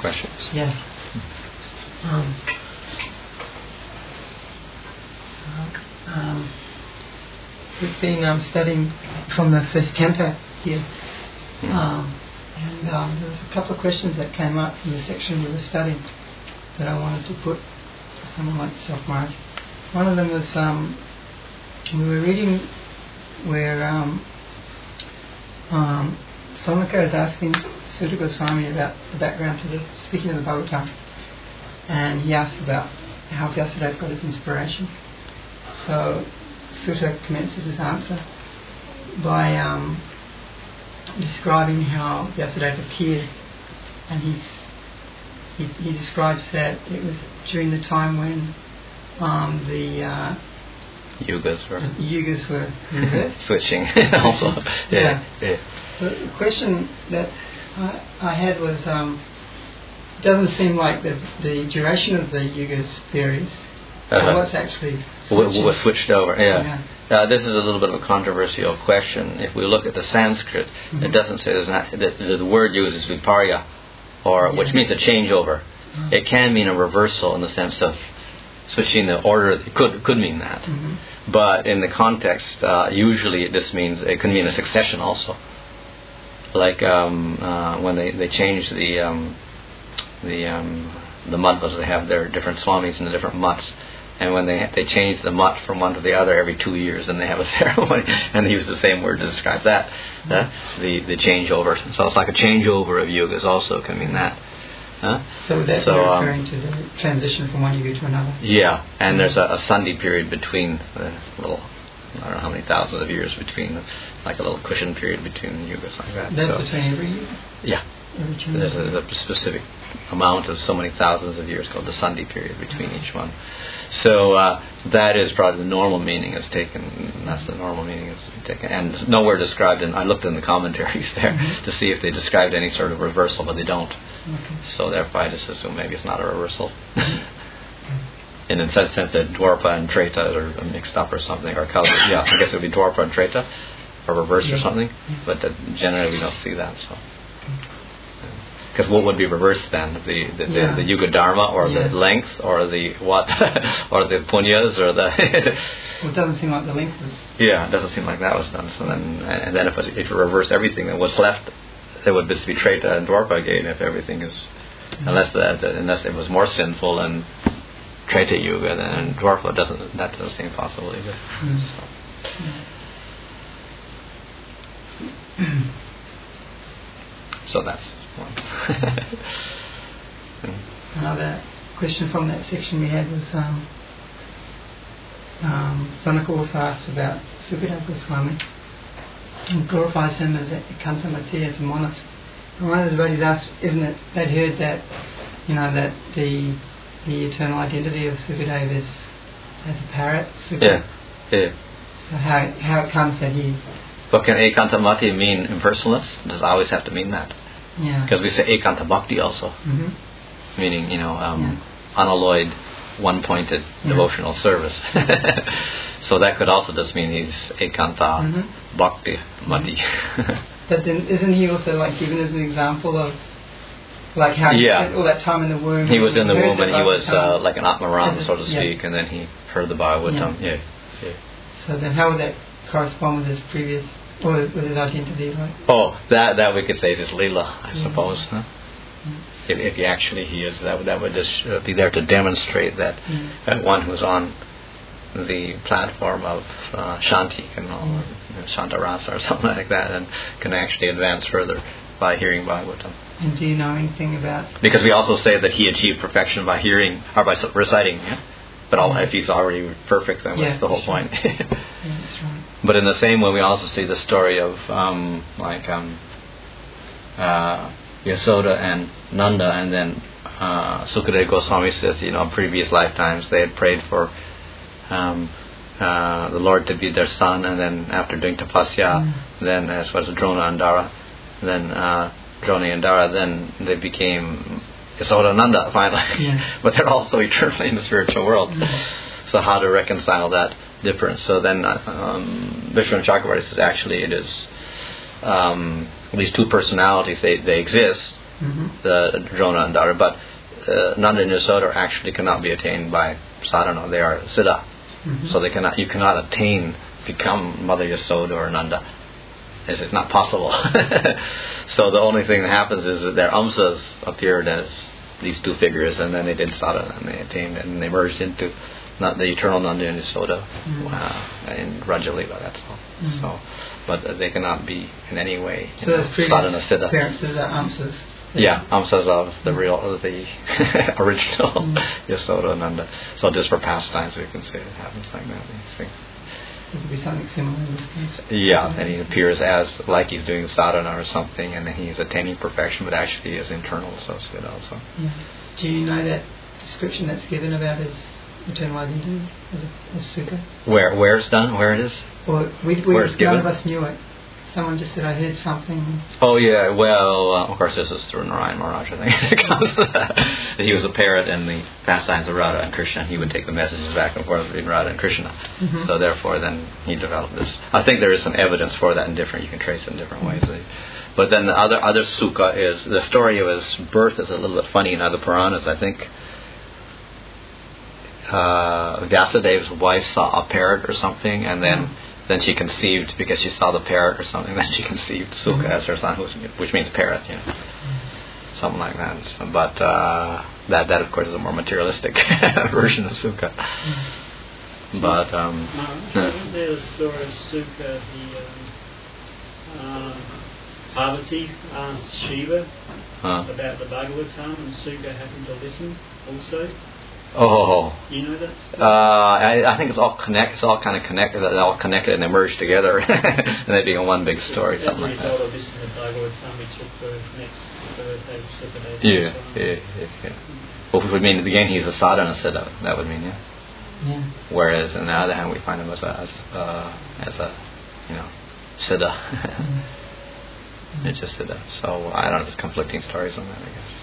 questions. Yes. We've been studying from the first canto here, and there was a couple of questions that came up from the section we were studying that I wanted to put to someone like yourself, Maharaj. One of them was we were reading where Somika is asking Sutta Goswami about the background to the speaking of the Bhagavatam, and he asked about how Vyasadeva got his inspiration. So Sutta commences his answer by describing how Vyasadeva appeared, and he describes that it was during the time when the yugas were reversed. Switching also. Yeah. The question that I had was, it doesn't seem like the duration of the yugas varies. So what's actually was switched over? This is a little bit of a controversial question. If we look at the Sanskrit, it doesn't say the word uses viparya, which means a changeover. It can mean a reversal in the sense of switching the order. It could mean that, but in the context, usually this means it can mean a succession also. Like when they change the mattas, they have their different swamis in the different mutts. And when they change the mutt from one to the other every 2 years, and they have a ceremony, and they use the same word to describe that, the changeover. So it's like a changeover of yugas also can mean that. So that's referring to the transition from one yuga to another? Yeah, and there's a sandhi period between the little, I don't know how many thousands of years between, like a little cushion period between yugas like that. That's between every yuga? Yeah. There's a specific amount of so many thousands of years called the sandhi period between each one. So that is probably the normal meaning is taken. That's the normal meaning is taken, and nowhere described. And I looked in the commentaries there to see if they described any sort of reversal, but they don't. So therefore, I just assume maybe it's not a reversal. In the sense that Dwarpa and Treta are mixed up or something, or Kali. Yeah, I guess it would be Dwarpa and Treta, or reversed or something. But generally, we don't see that. So. Because what would be reversed then? The Yuga Dharma, or the length, or the what, or the punyas, or the. Well, it doesn't seem like the length was. Yeah, it doesn't seem like that was done. So then, if you reverse everything, then what's left, it would just be Treta and Dwarpa again. If everything is, unless it was more sinful and Treta Yuga, then Dwarpa that doesn't seem possible either. So that's. Another question from that section we had was Sanaka also asked about Sukadeva Goswami and glorifies him as Ekanta Mati, as a monist. And one of the devotees asked, isn't it they'd heard that that the eternal identity of Sukadeva is as a parrot? Yeah. So how it comes that he. But can Ekanta Mati mean impersonalist? Does it always have to mean that? Yeah. Because we say Ekanta Bhakti also, meaning unalloyed, one-pointed devotional service. So that could also just mean he's Ekanta Bhakti Mati. But then isn't he also like given as an example of like how he spent all that time in the womb? He was in the womb and he was like an Atmaram, so to speak, and then he heard the Bhagavatam. Yeah. So then how would that correspond with his previous, or with his identity, right? Oh, that we could say is his Leela, I suppose. Huh? If he actually is, that would just be there to demonstrate that one who's on the platform of Shanti, Shanta Rasa or something like that, and can actually advance further by hearing Bhagavatam. And do you know anything about? Because we also say that he achieved perfection by hearing or by reciting. Yeah? But if he's already perfect, then that's the whole point. That's right. But in the same way, we also see the story of Yasoda and Nanda, and then Sukadeva Goswami says, previous lifetimes they had prayed for the Lord to be their son, and then after doing tapasya, then as well as Drona and Dara, then Drona and Dara, then they became Yasoda Nanda finally. But they're also eternally in the spiritual world. So how to reconcile that difference? So then Vishwanath Chakravarti says actually it is these two personalities, they exist, the Drona and daughter. But Nanda and Yasoda actually cannot be attained by sadhana. They are siddha. So you cannot become Mother Yasoda or Nanda. It's not possible. So the only thing that happens is that their amsas appeared as these two figures, and then they did sadhana and they attained it, and they merged into the eternal Nanda and Yasoda in Raja Lila. That's all. So, but they cannot be in any way sadhana siddha. Appearances are amsas. Yeah, amsas of the original Yasoda and Nanda. So just for pastimes, we can say it happens like that. These things. It would be something similar in this case. Yeah, and he appears as like he's doing sadhana or something, and then he's attaining perfection, but actually is internal associate also. Yeah. Do you know that description that's given about his eternal identity as sukha? Where it's done? Where it is? Well, none of us knew it. Someone just said, I heard something. Oh, yeah. Well, of course, this is through Narayan Maharaj, I think. He was a parrot in the pastimes of Radha and Krishna. He would take the messages back and forth between Radha and Krishna. So therefore, then he developed this. I think there is some evidence for that you can trace it in different ways. But then the other sukha is, the story of his birth is a little bit funny in other Puranas. I think Vyasadev's wife saw a parrot or something, and then she conceived, because she saw the parrot or something, then she conceived Sukha as her son, which means parrot, something like that. So, but that of course is a more materialistic version of Sukha. But there's a story of Sukha. Parvati asked Shiva about the Bhagavatam, and Sukha happened to listen also. Oh, you know that? I think it's all kind of connected. They're all connected and they merge together, and they become one big story. Something like that. As a result of listening to Bhagavatam, we took birth next birthday, Sukha. Yeah. Well, would mean in the beginning he's a sadhana siddha. That would mean Yeah. Whereas on the other hand, we find him as a siddha. It's just siddha. So I don't know. There's conflicting stories on that, I guess.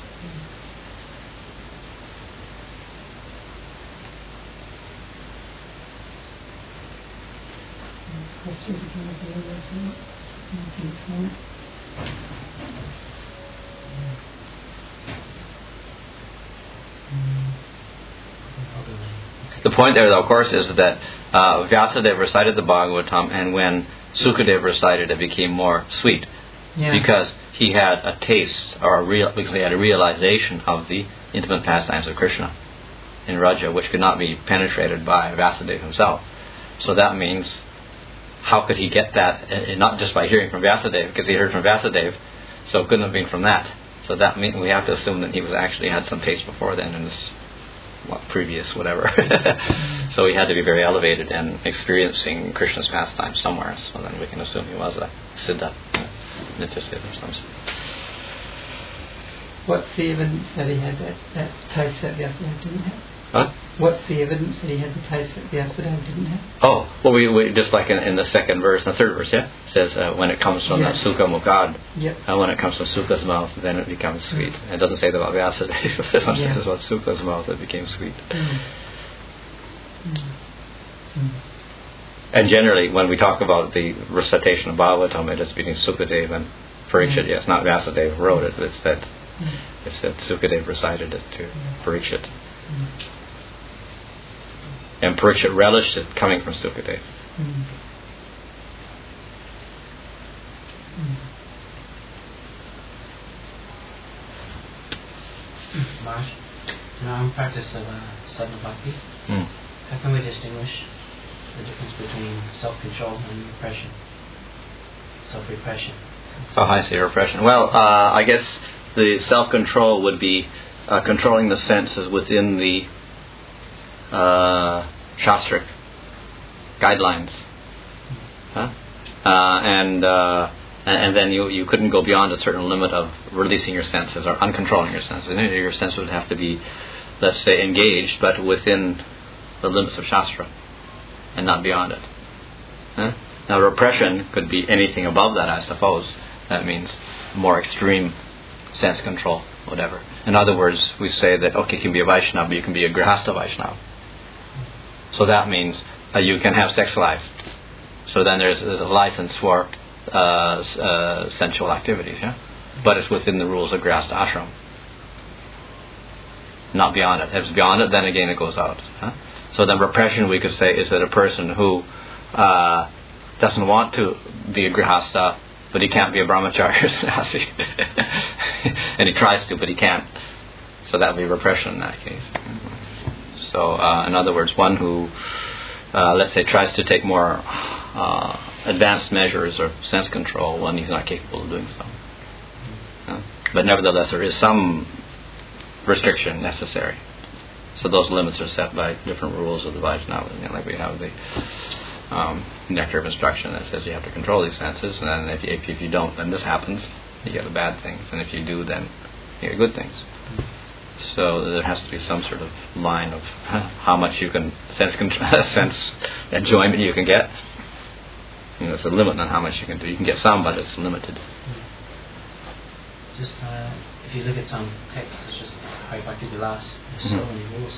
The point there, though, of course, is that Vyasadeva recited the Bhagavatam, and when Sukadeva recited, it became more sweet, because he had a taste, because he had a realization of the intimate pastimes of Krishna in Raja, which could not be penetrated by Vyasadeva himself. So that means, how could he get that? Not just by hearing from Vyasadeva, because he heard from Vyasadeva, so it couldn't have been from that. So that means we have to assume that he was actually had some taste before then in his previous whatever. So he had to be very elevated and experiencing Krishna's pastime somewhere. So then we can assume he was a siddha, nitya siddha or something. What's the evidence that he had that taste that Vyasadeva didn't have? Huh? What's the evidence that he had the taste that Vyasadeva didn't have? Oh, well, we just like in the second verse, the third verse, it says when it comes from the Sukha Mukhad, when it comes from Sukha's mouth, then it becomes sweet. It doesn't say that about Vyasadeva, it says about Sukha's mouth, it became sweet. And generally, when we talk about the recitation of Bhagavatam, it is between Sukadeva and Parikshit. Yes, not Vyasadeva who wrote it. It's that Sukadeva recited it to Parikshit. And Parikshit relished it coming from Sukadeva. Maharaj, in our own practice of sadhana bhakti, how can we distinguish the difference between self-control and repression? Self-repression. Oh, I see, repression. Well, I guess the self-control would be controlling the senses within the Shastric guidelines, and then you couldn't go beyond a certain limit of releasing your senses or uncontrolling your senses. Your senses would have to be, let's say, engaged, but within the limits of Shastra and not beyond it. Now, repression could be anything above that, I suppose. That means more extreme sense control, whatever. In other words, we say that, you can be a Vaishnava, but you can be a Grihastha Vaishnava. So that means you can have sex life. So then there's a license for sensual activities, but it's within the rules of Grihastha ashram. Not beyond it. If it's beyond it, then again it goes out. So then repression, we could say, is that a person who doesn't want to be a Grihastha, but he can't be a brahmachari or sannyasi. And he tries to, but he can't. So that would be repression in that case. So, in other words, one who, let's say, tries to take more advanced measures of sense control when he's not capable of doing so. But nevertheless, there is some restriction necessary. So those limits are set by different rules of the Vaishnava. Like we have the nectar of instruction that says you have to control these senses, and then if you don't, then this happens. You get the bad things, and if you do, then you get good things. So there has to be some sort of line of how much you can sense enjoyment you can get. There's a limit on how much you can do. You can get some, but it's limited. Just if you look at some texts such as Hari Bhakti Vilas, there's so many rules.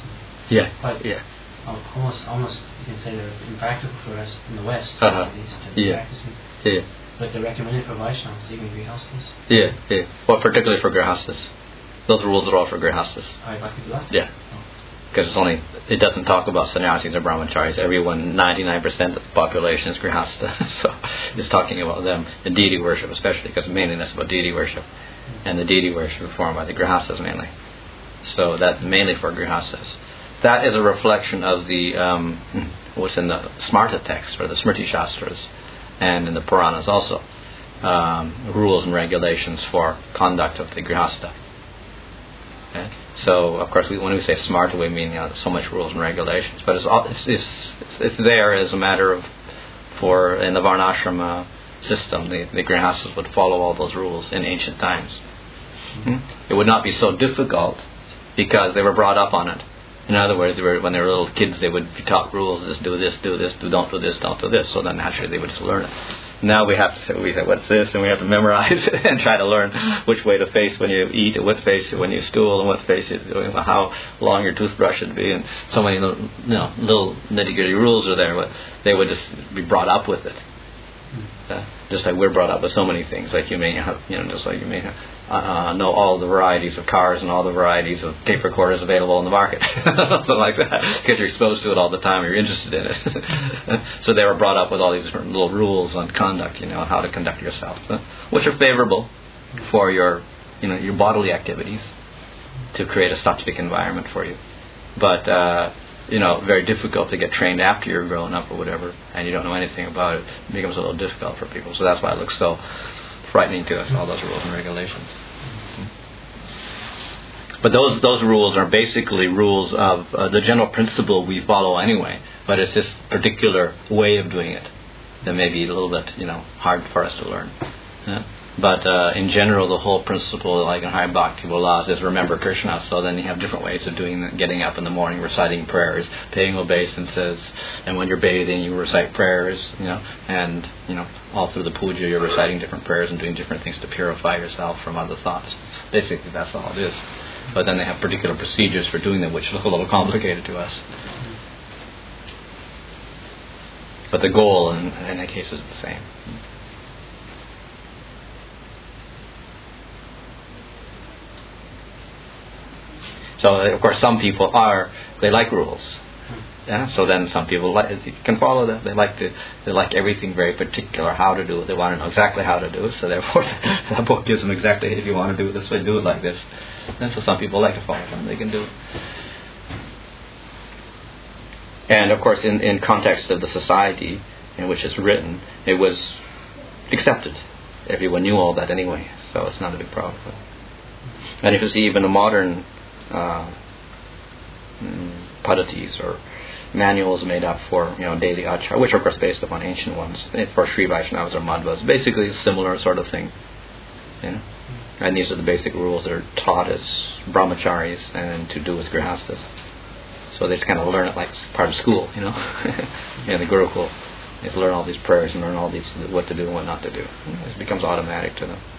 Almost you can say they're impractical for us in the West to practicing. Yeah. But they're recommended for Vaishnavas, even Grihasthas. Yeah. Well, particularly for Grihasthas. Those rules are all for Grihasthas. Hari Bhakti Vilas? Yeah. Because it doesn't talk about sannyasis or brahmacharis. Everyone, 99% of the population is Grihastha. So it's talking about them, the deity worship especially, because mainly that's about deity worship. And the deity worship is performed by the Grihasthas mainly. So that's mainly for Grihasthas. That is a reflection of the what's in the Smarta text, or the Smriti Shastras, and in the Puranas also. Rules and regulations for conduct of the Grihastha. Okay? So, of course, when we say Smarta, we mean so much rules and regulations. But it's there as a matter of, in the Varnashrama system, the Grihasthas would follow all those rules in ancient times. It would not be so difficult because they were brought up on it. In other words, when they were little kids, they would be taught rules: do this, don't do this, don't do this. So then naturally they would just learn it. Now we have to say, what's this? And we have to memorize it and try to learn which way to face when you eat, and what face when you stool, and what face how long your toothbrush should be, and so many little nitty-gritty rules are there. But they would just be brought up with it. Just like we're brought up with so many things. Like you may have, just like you may have, know all the varieties of cars and all the varieties of tape recorders available in the market, something like that, because you're exposed to it all the time. You're interested in it. So they were brought up with all these different little rules on conduct, how to conduct yourself, which are favorable for your bodily activities to create a sattvic environment for you, but very difficult to get trained after you're grown up or whatever, and you don't know anything about it. It becomes a little difficult for people. So that's why it looks so frightening to us, all those rules and regulations. But those rules are basically rules of the general principle we follow anyway, but it's this particular way of doing it that may be a little bit, hard for us to learn. But in general, the whole principle, like in Hari Bhakti Vilas, is remember Krishna. So then you have different ways of doing that: getting up in the morning, reciting prayers, paying obeisances, and when you're bathing, you recite prayers, and all through the puja, you're reciting different prayers and doing different things to purify yourself from other thoughts. Basically, that's all it is. But then they have particular procedures for doing them, which look a little complicated to us. But the goal in that case is the same. So, of course, some people they like rules. Yeah. So then some people can follow that. They like everything very particular, how to do it. They want to know exactly how to do it. So therefore, that book gives them exactly, if you want to do it this way, do it like this. And so some people like to follow them. They can do it. And of course, in context of the society in which it's written, it was accepted. Everyone knew all that anyway, so it's not a big problem. And if you see even a modern padhatis or manuals made up for daily achar, which are of course based upon ancient ones for Sri Vaishnavas or Madhvas, basically a similar sort of thing. And these are the basic rules that are taught as brahmacharis and to do as grihasthas. So they just kind of learn it like part of school, the Gurukul. They just learn all these prayers and learn all these what to do and what not to do. It becomes automatic to them.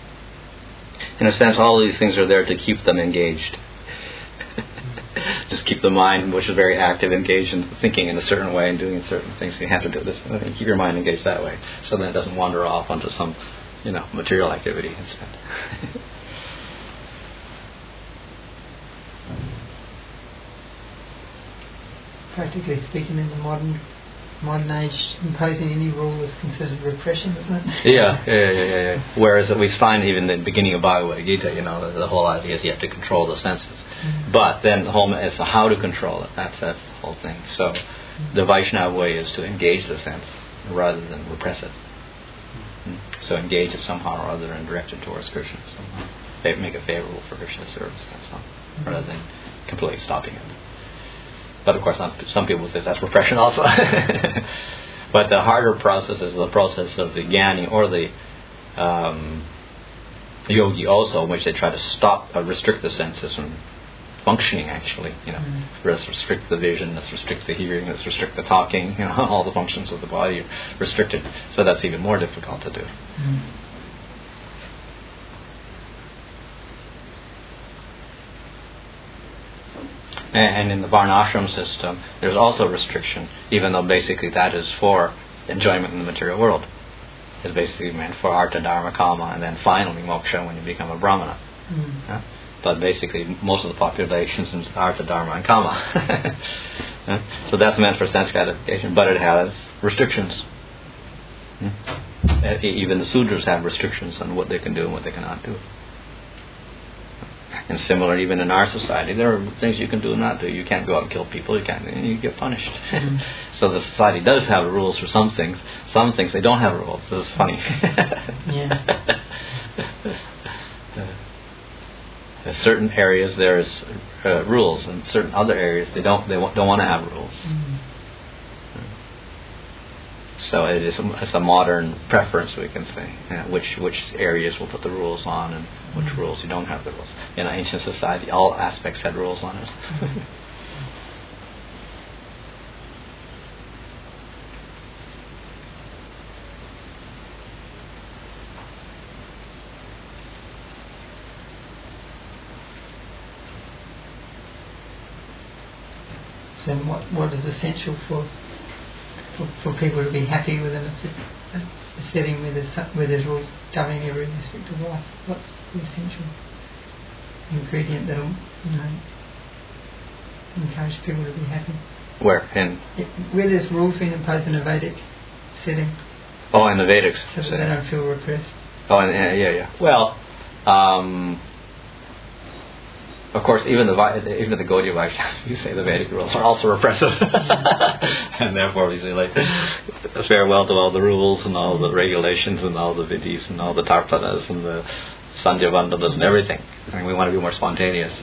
In a sense, all these things are there to keep them engaged. Just keep the mind, which is very active, engaged in thinking in a certain way and doing certain things. You have to do this. Keep your mind engaged that way, so that it doesn't wander off onto some, material activity instead. Practically speaking, in the modern age, imposing any rule is considered repression, isn't it? Yeah. Whereas we find even in the beginning of Bhagavad Gita, the whole idea is you have to control the senses. Mm-hmm. But then the whole is how to control it. That's the whole thing. So the Vaishnava way is to engage the sense rather than repress it. Mm-hmm. So engage it somehow or other and direct it towards Krishna somehow. They make it favorable for Krishna's service, that's all, rather than completely stopping it. But of course, some people say that's repression also. But the harder process is the process of the jnani or the yogi also, in which they try to stop or restrict the senses from functioning actually. Let's restrict the vision, let's restrict the hearing, let's restrict the talking, all the functions of the body are restricted. So that's even more difficult to do. And in the Varnashram system, there's also restriction, even though basically that is for enjoyment in the material world. It's basically meant for artha, dharma, kama, and then finally moksha when you become a brahmana. But basically, most of the population is artha, dharma, and kama. So that's meant for sense gratification, but it has restrictions. Even the Sudras have restrictions on what they can do and what they cannot do. And similar, even in our society, there are things you can do and not do. You can't go out and kill people. You get punished. So the society does have rules for some things. Some things they don't have rules. This is funny. In certain areas there's rules, and certain other areas they don't want to have rules. So it's a modern preference, we can say, which areas will put the rules on and which rules you don't have the rules. In ancient society, all aspects had rules on it. So what is essential for people to be happy within a setting where there's rules governing every aspect of life? What's the essential ingredient that will encourage people to be happy? Where there's rules being imposed in a Vedic setting. Oh, in the Vedics. So that they don't feel repressed. Oh, yeah. Well, of course, even the Gaudiya Vaishnavas, you say the Vedic rules are also repressive. And therefore we say, farewell to all the rules and all the regulations and all the vidhis and all the tarpanas and the sandhya vandanas and everything. We want to be more spontaneous.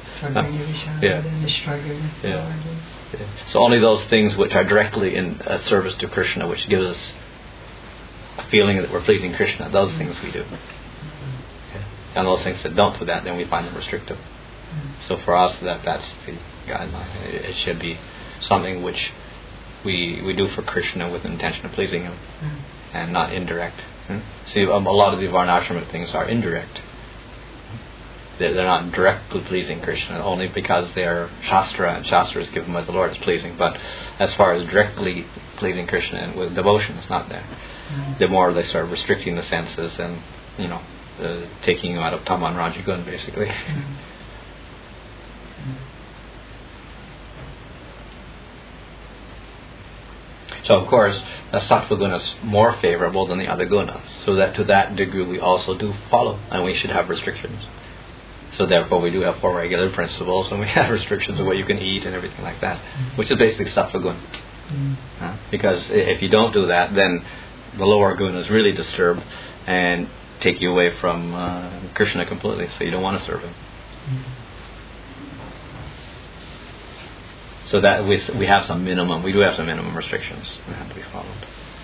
So only those things which are directly in service to Krishna, which gives us a feeling that we're pleasing Krishna, those things we do. And those things that don't do that, then we find them restrictive. So for us, that's the guideline. It should be something which we do for Krishna with the intention of pleasing Him, and not indirect. See, a lot of the Varnashrama things are indirect. They're not directly pleasing Krishna, only because they're Shastra, and Shastra is given by the Lord as pleasing. But as far as directly pleasing Krishna and with devotion, it's not there. The more they start restricting the senses and, taking you out of Taman Rajagun, basically. So of course, the sattva guna is more favorable than the other gunas. So that to that degree we also do follow, and we should have restrictions. So therefore we do have 4 regular principles, and we have restrictions of what you can eat and everything like that, which is basically sattva guna. Because if you don't do that, then the lower gunas really disturb and take you away from Krishna completely. So you don't want to serve Him. So that we have some minimum. We do have some minimum restrictions that have to be followed.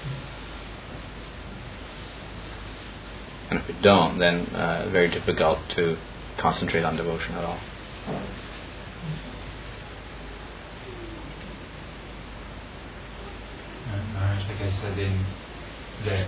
And if we don't, then very difficult to concentrate on devotion at all. Maharaj, like I said, in that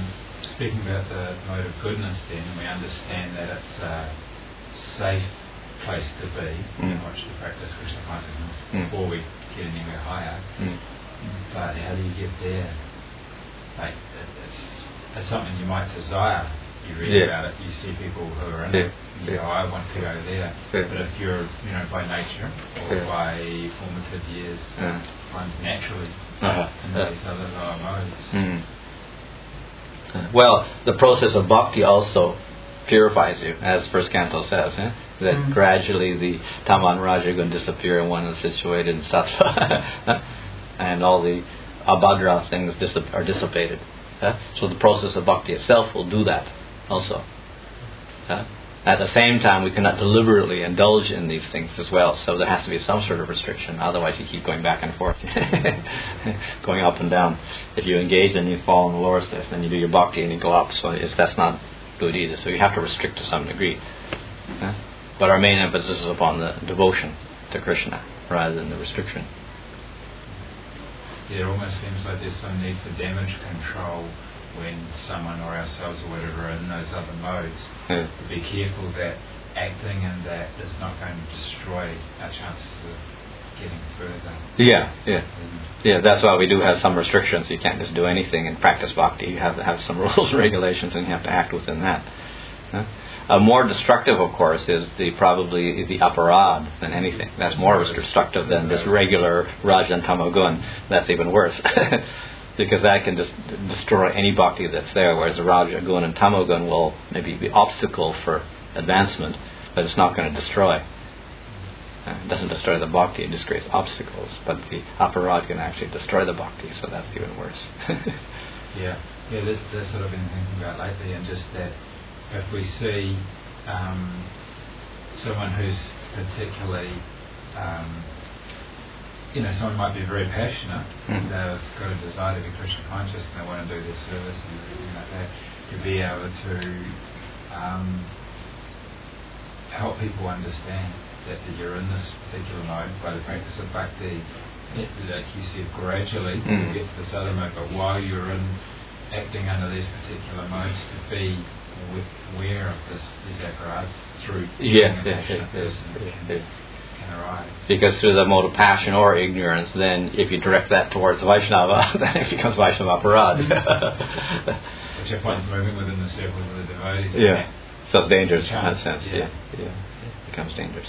speaking about the mode of goodness, then we understand that it's safe place to be in which to practice Krishna consciousness before we get anywhere higher. But how do you get there? Like, it's something you might desire. You read about it, you see people who are in it, you go, I want to go there. But if you're, by nature or by formative years, one's naturally in these other lower modes. Well, the process of bhakti also purifies you, as First Canto says, that gradually the tama and raja are going to disappear and one is situated in sattva, and all the abhadra things are dissipated. So the process of bhakti itself will do that also. At the same time, we cannot deliberately indulge in these things as well, so there has to be some sort of restriction, otherwise you keep going back and forth, going up and down. If you engage and you fall in the lower stage, then you do your bhakti and you go up, so that's not good either, so you have to restrict to some degree. But our main emphasis is upon the devotion to Krishna rather than the restriction. Yeah, it almost seems like there's some need for damage control when someone or ourselves or whatever are in those other modes. To be careful that acting in that is not going to destroy our chances of getting further. Yeah, that's why we do have some restrictions. You can't just do anything and practice bhakti. You have to have some rules and regulations, and you have to act within that. More destructive, of course, is probably the aparad than anything. That's more destructive than this regular Raja and Tamagun. That's even worse. Because that can just destroy any bhakti that's there, whereas the Raja Gun and Tamagun will maybe be obstacle for advancement, but it's not going to destroy. It doesn't destroy the bhakti, it just creates obstacles, but the aparad can actually destroy the bhakti, so that's even worse. That's what I've been thinking about lately, and just that if we see someone who's particularly someone might be very passionate, they've got a desire to be Krishna conscious and they want to do their service and everything like that, to be able to help people understand that you're in this particular mode by the practice of bhakti, like you said, gradually you get to this other mode, but while you're acting under these particular modes, to be aware of these apparatus through being a passionate person can arise. Because through the mode of passion or ignorance, then if you direct that towards Vaishnava, then it becomes Vaishnava aparad. Which if one's moving within the circles of the devotees, so it's dangerous in that sense. It becomes dangerous.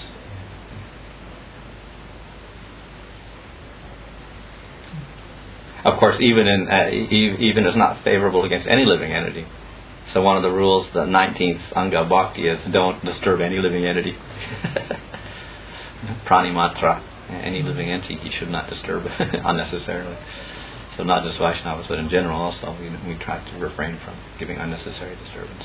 Of course, even is not favorable against any living entity. So one of the rules, the 19th Anga Bhakti, is don't disturb any living entity. Pranimatra, any living entity you should not disturb unnecessarily. So not just Vaishnavas, but in general also, we try to refrain from giving unnecessary disturbance.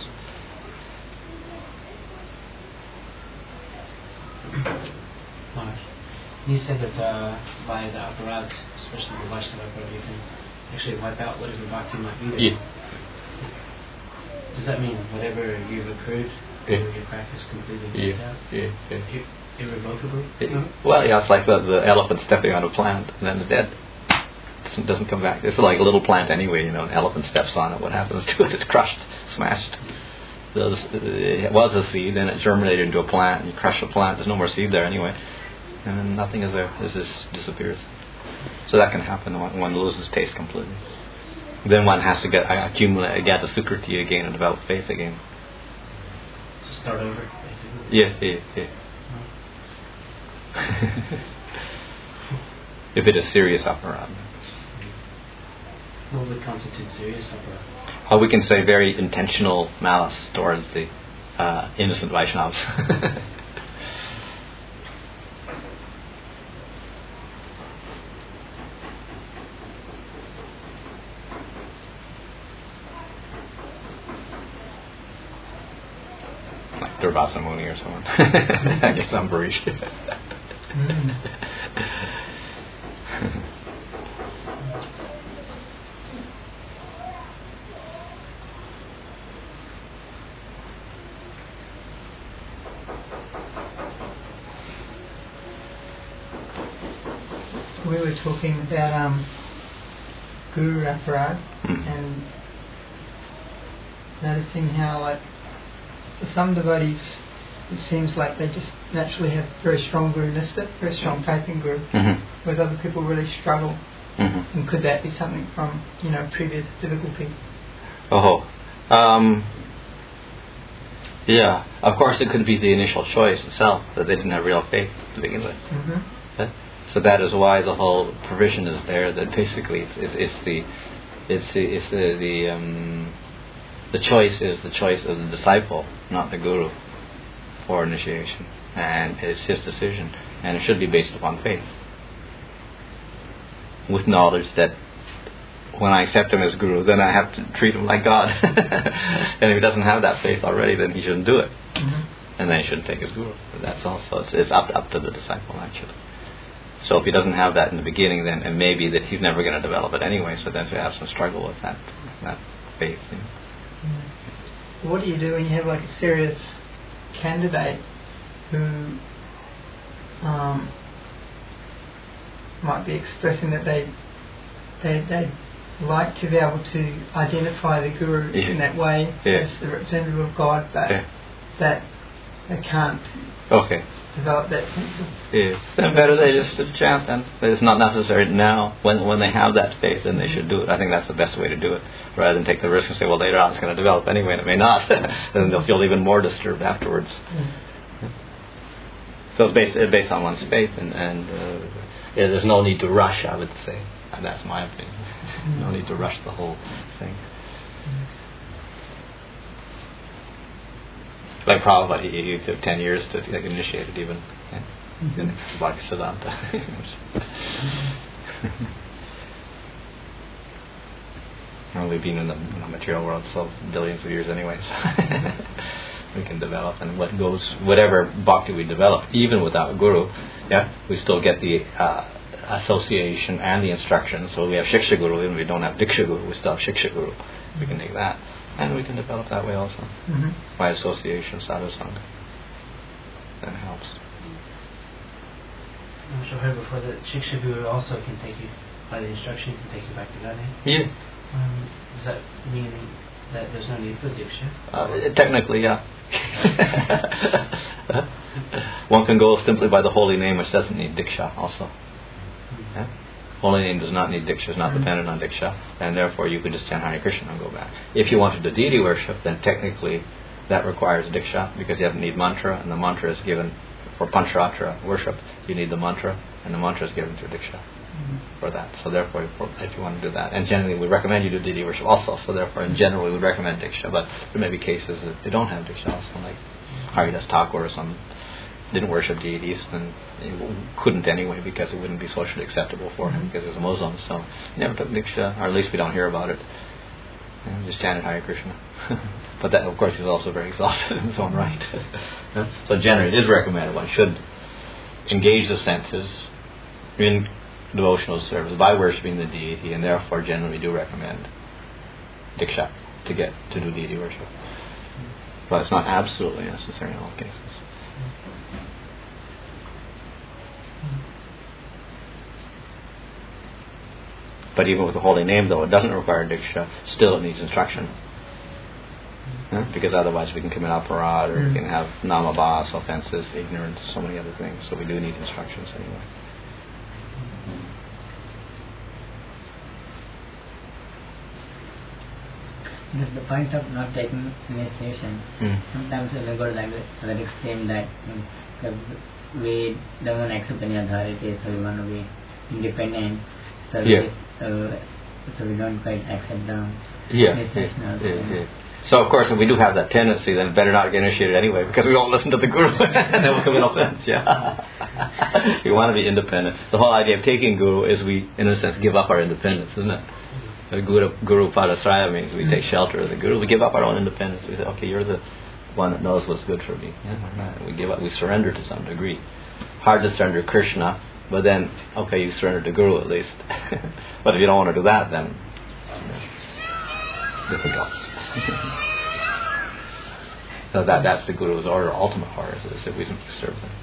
You said that by the aparad, especially the Vaishnava aparad, you can actually wipe out whatever bhakti might be there. Yeah. Does that mean whatever you've accrued, your practice completely wiped out? Irrevocably? Well, it's like the elephant stepping on a plant and then it's dead. It doesn't come back. It's like a little plant anyway, an elephant steps on it. What happens to it? It's crushed, smashed. It was a seed, then it germinated into a plant, and you crush the plant, there's no more seed there anyway. And then nothing is there. It just disappears. So that can happen when one loses taste completely. Then one has to get the sukriti again and develop faith again. So start over, basically. Yeah. If it is serious aparad. What would constitute serious aparad? We can say very intentional malice towards the innocent Vaishnavas. Like Durvasa Muni or someone. I guess Ambarish. We were talking about Guru Aparad and noticing how, like, some devotees, it seems like they just naturally have very strong Guru Nistha, very strong faith in Guru, whereas other people really struggle. And could that be something from, previous difficulty? Yeah, of course it could be the initial choice itself, that they didn't have real faith to begin with. So that is why the whole provision is there, that basically the choice is the choice of the disciple, not the guru, for initiation. And it's his decision. And it should be based upon faith, with knowledge that when I accept him as guru, then I have to treat him like God. And if he doesn't have that faith already, then he shouldn't do it. And then he shouldn't take his guru. But that's also, it's up to the disciple, actually. So if he doesn't have that in the beginning, then and maybe that he's never going to develop it anyway, so then to have some struggle with that faith. What do you do when you have like a serious candidate who might be expressing that they like to be able to identify the Guru in that way as the representative of God, but that they can't develop that sense of... Then better they just chant, and it's not necessary now. When they have that faith, then they should do it. I think that's the best way to do it, rather than take the risk and say, well, later on it's going to develop anyway, and it may not. Then they'll feel even more disturbed afterwards. So it's based on one's faith, and there's no need to rush, I would say. And that's my opinion. No need to rush the whole thing. Like Prabhupada, he took 10 years to get initiated even. In Bhaktisiddhanta. We've been in the material world so billions of years anyway, so we can develop, and whatever bhakti we develop, even without guru, we still get the association and the instruction. So we have Shiksha Guru, even if we don't have Diksha Guru, we still have Shiksha Guru. We can take that, and we can develop that way also, by association, sadhu sangha. That helps. I heard before that Shiksha Guru also can take you, by the instruction, can take you back to Godhead. Yeah. Does that mean that there's no need for Diksha? Technically, yeah. One can go simply by the holy name, which doesn't need Diksha also. Holy name does not need Diksha, is not dependent on Diksha, and therefore you can just chant Hare Krishna and go back. If you wanted to deity worship, then technically that requires Diksha, because you have to need mantra, and the mantra is given for Pancharatra worship. You need the mantra, and the mantra is given through Diksha for that. So therefore, if you want to do that, and generally we recommend you do deity worship also, so therefore in general we would recommend Diksha, but there may be cases that they don't have Diksha also, like Haridas Thakur or some didn't worship deities, and he couldn't anyway because it wouldn't be socially acceptable for him because he was a Muslim, so he never took Diksha, or at least we don't hear about it. And just chanted Hare Krishna. But that, of course, is also very exhausted in its own right. So generally it is recommended one should engage the senses in devotional service by worshipping the deity, and therefore generally we do recommend Diksha to do deity worship. But it's not absolutely necessary in all cases. But even with the holy name, though, it doesn't require Diksha, still it needs instruction. Because otherwise we can commit aparad, or we can have namabhas, offenses, ignorance, so many other things. So we do need instructions anyway. The point of not taking initiation. Sometimes we go like that extreme that we don't want to accept any authority, so we want to be independent. So we don't quite accept them. So of course, if we do have that tendency, then better not get initiated anyway, because we won't listen to the guru, and then we'll commit offense. We want to be independent. The whole idea of taking guru is we, in a sense, give up our independence, isn't it? Guru Padasraya means we take shelter of the guru. We give up our own independence. We say, okay, you're the one that knows what's good for me. We give up. We surrender to some degree. Hard to surrender Krishna. But then, okay, you surrender to Guru at least. But if you don't want to do that, then difficult. So that's the Guru's order, ultimate order, is that we serve them.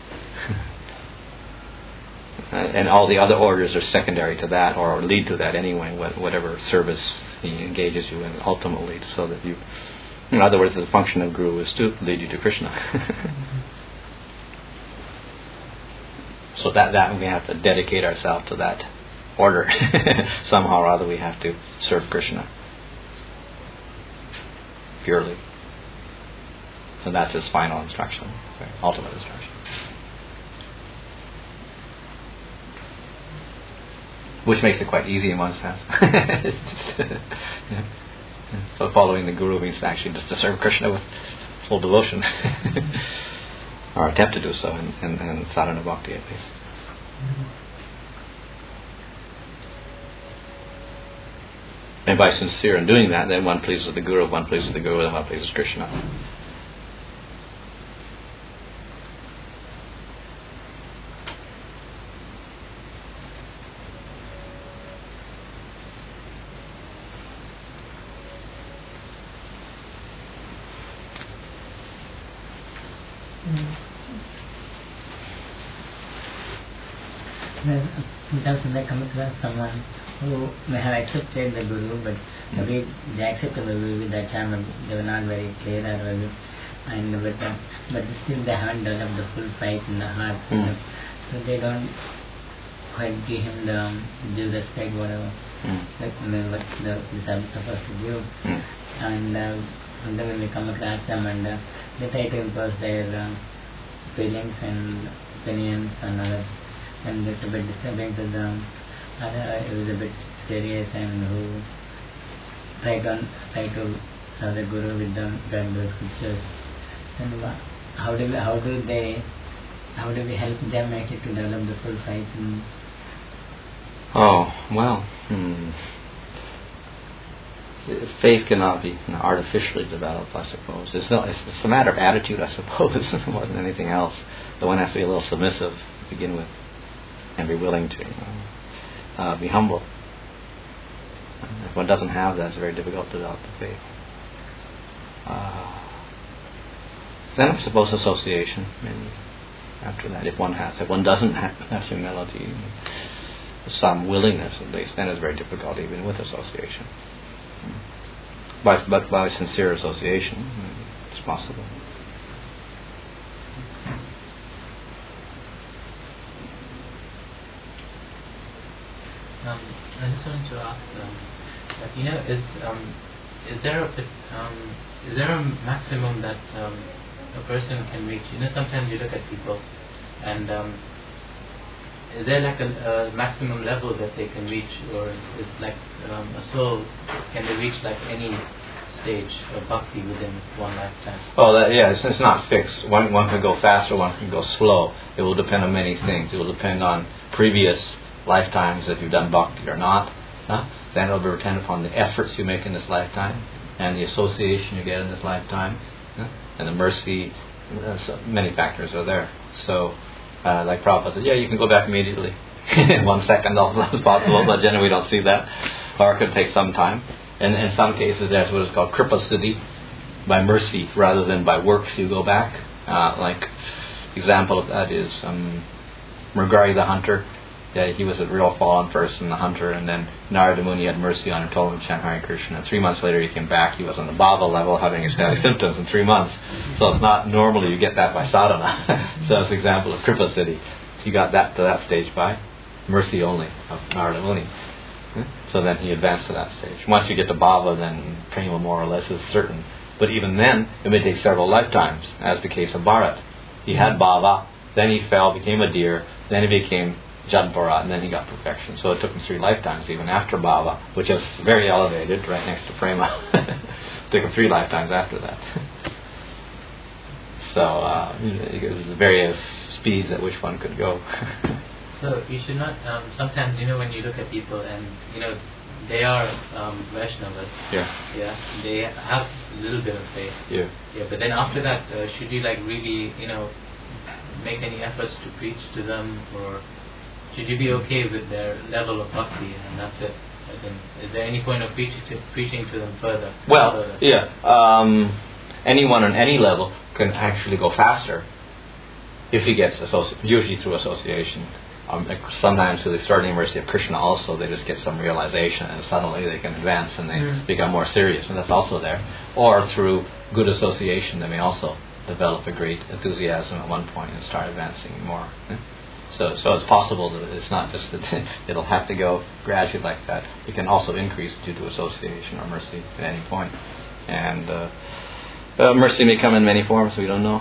And all the other orders are secondary to that, or lead to that anyway, whatever service he engages you in ultimately, so that you In other words, the function of Guru is to lead you to Krishna. So that we have to dedicate ourselves to that order. Somehow or other we have to serve Krishna purely. So that's his final instruction, ultimate instruction. Which makes it quite easy in one sense. So following the Guru means actually just to serve Krishna with full devotion. Or attempt to do so in sadhana bhakti at least. And by sincere in doing that, then one pleases the Guru, one pleases the Guru, and one pleases Krishna. Sometimes when I come across someone who may have accepted the Guru, but the way they accepted the Guru with that time they were not very clear, but still they haven't developed the full faith in the heart. So they don't quite give him the due respect, whatever what the disciples are supposed to do. And sometimes when we come across them and they try to impose their feelings and opinions on others, and it's a bit disturbing to them. It was a bit serious, and who try to have the Guru with them, guide those scriptures. And how do we help them actually to develop the full faith? Faith cannot be artificially developed, I suppose. It's a matter of attitude, I suppose, more than anything else. The one has to be a little submissive to begin with, and be willing to be humble. If one doesn't have that, it's very difficult to develop the faith. Then I suppose association, maybe after that, if one doesn't have humility, some willingness at least, then it's very difficult even with association. But by sincere association, it's possible. I just wanted to ask, is there a maximum that a person can reach? Sometimes you look at people, and is there like a maximum level that they can reach, or is like a soul, can they reach like any stage of bhakti within one lifetime? It's not fixed. One can go faster, one can go slow. It will depend on many things. It will depend on previous lifetimes, if you've done bhakti or not. Then it will depend upon the efforts you make in this lifetime and the association you get in this lifetime, and the mercy. So many factors are there. So, like Prabhupada said, you can go back immediately. In 1 second, all that's possible, but generally we don't see that. Or it could take some time. And in some cases, there's what is called kripa siddhi, by mercy rather than by works you go back. Like, example of that is Mrigari the hunter. He was a real fallen person, the hunter, and then Narada Muni had mercy on him, told him to chant Hare Krishna. And 3 months later he came back. He was on the bhava level, having his symptoms in 3 months. So it's not normally you get that by sadhana. So it's an example of kripa siddhi. He got that to that stage by mercy only of Narada Muni. So then he advanced to that stage. Once you get to bhava, then prema more or less is certain. But even then, it may take several lifetimes, as the case of Bharat. He had bhava, then he fell, became a deer, then he became Jadbharat, and then he got perfection. So it took him 3 lifetimes, even after bhava, which is very elevated, right next to prema. It took him 3 lifetimes after that. So there's various speeds at which one could go. So you should not, sometimes, when you look at people and, they are Vaishnavas. They have a little bit of faith. But then after that, should you really, make any efforts to preach to them, or should you be okay with their level of bhakti and that's it? Is there any point of preaching to them further? Anyone on any level can actually go faster if he gets usually through association. sometimes through the extraordinary mercy of Krishna also, they just get some realization and suddenly they can advance and they become more serious, and that's also there. Or through good association, they may also develop a great enthusiasm at one point and start advancing more. So it's possible that it's not just that it'll have to go gradually like that. It can also increase due to association or mercy at any point. And mercy may come in many forms, we don't know.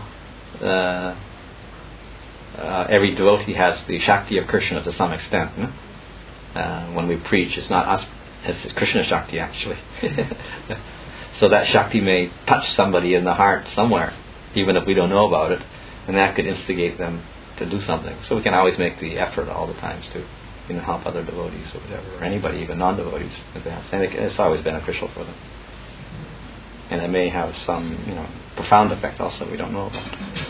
Every devotee has the Shakti of Krishna to some extent. When we preach, it's not us, it's Krishna Shakti actually. So that Shakti may touch somebody in the heart somewhere, even if we don't know about it, and that could instigate them to do something. So we can always make the effort all the times to help other devotees or whatever, or anybody, even non-devotees, advance. And it's always beneficial for them. And it may have some profound effect also we don't know about.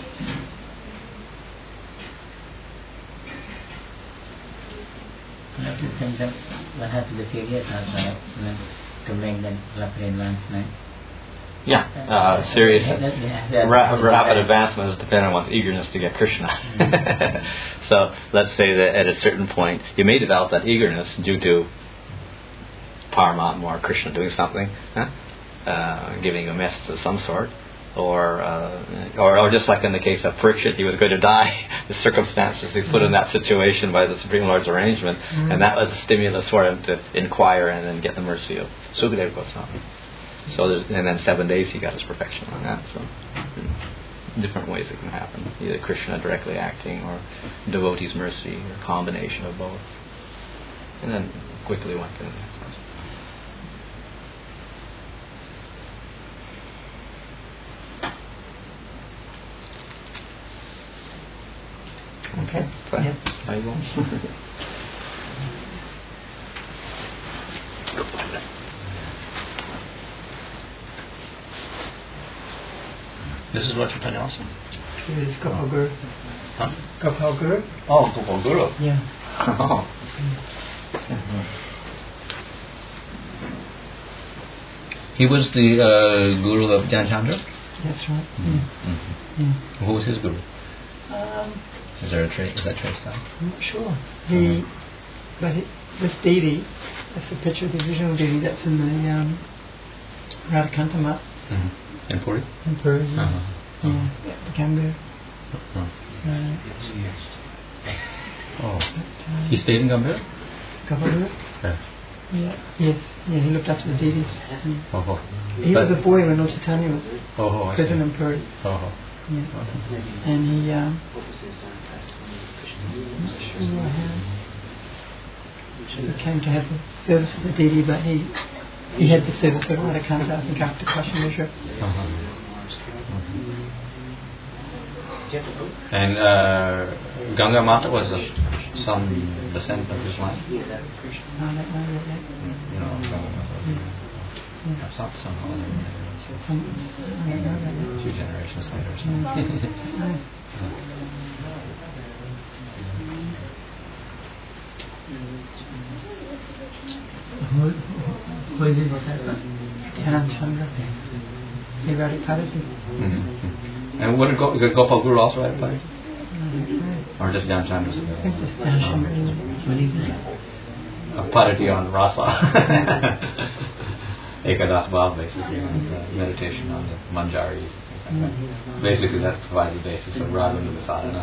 Sometimes one has to be serious also, to make that rapid advancement. Yeah, serious, rapid advancement is dependent on one's eagerness to get Krishna. So let's say that at a certain point you may develop that eagerness due to Paramatma or Krishna doing something, giving you a message of some sort, or just like in the case of Parikshit, he was going to die. The circumstances he put in that situation by the Supreme Lord's arrangement, and that was a stimulus for him to inquire and then get the mercy of Sukadeva Goswami. So and then 7 days he got his perfection on that. So different ways it can happen, either Krishna directly acting or devotee's mercy, or a combination of both. And then quickly one can advance. Okay, fine. Yeah. I will. This is Lord Chaitanya also? It is Gopal Guru. Huh? Gopal Guru? Oh, Gopal Guru. Yeah. Oh. He was the guru of Dhyan Chandra? That's right. Who was his guru? Is that traced down? I'm not sure. This deity, that's the picture of the original deity that's in the Radhakanta Mat. In Puri? In Puri, yeah. The Gambhir. He stayed in Gambhir? Gambhir? Yeah. Yes, he looked after the deities. He was a boy when Lord Chaitanya was prison in Puri. And he came to have the service of the deity, but he had the service of Radhakanta, I think, after Kashyamishra. And Ganga Mata was some descendant of his line? Ganga Mata somehow. A few generations later or something. Who is it? Dhyan Chandra. He ratified it. And what did Gopal Guru also ratify? Or just Dhyan Chandra? I think just Dhyan Chandra. A parody on Rasa. Ekadas Bhav, basically, meditation on the manjaris. Basically, that provides the basis of Raghunuga sadhana.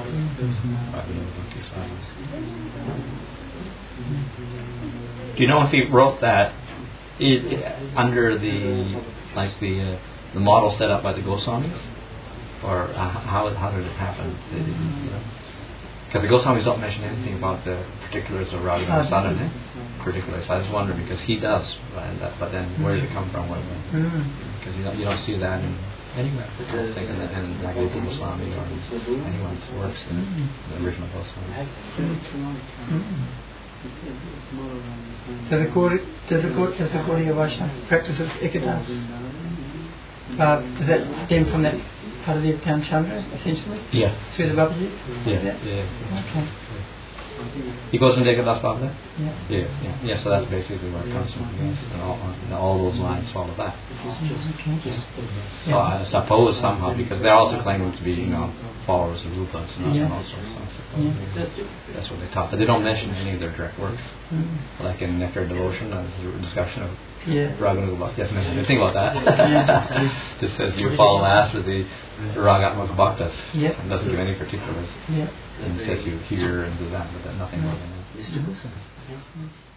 Do you know if he wrote that under the model set up by the Goswamis, or how did it happen? Because the Goswamis don't mention anything about the particulars of Raghunuga sadhana. Particularly, so I just wonder, because he does, but then where did it come from? Because you don't see that anywhere. I think in Nagari Goswami or anyone's works in the original Goswami. So the Gaudiya Vaishnava practice of Ekadas, does that stem from that part of the Dhyan Chandra, essentially? Yeah. Through the Babajis? Yeah. Okay. He goes into Ekadas Bhavna? Yeah. So that's basically where it comes from. And all those lines follow that. Okay. So I suppose somehow, because they're also claiming to be, followers of Rupa and Sanatana and all sorts of stuff. That's what they taught. But they don't mention any of their direct works. Like in Nectar of Devotion, there's a discussion of Raganuga Bhakti. Doesn't mention anything about that. Just says you follow after the Ragatmaka Bhaktas. It doesn't give any particulars. And it says you hear and do that, but nothing more than that.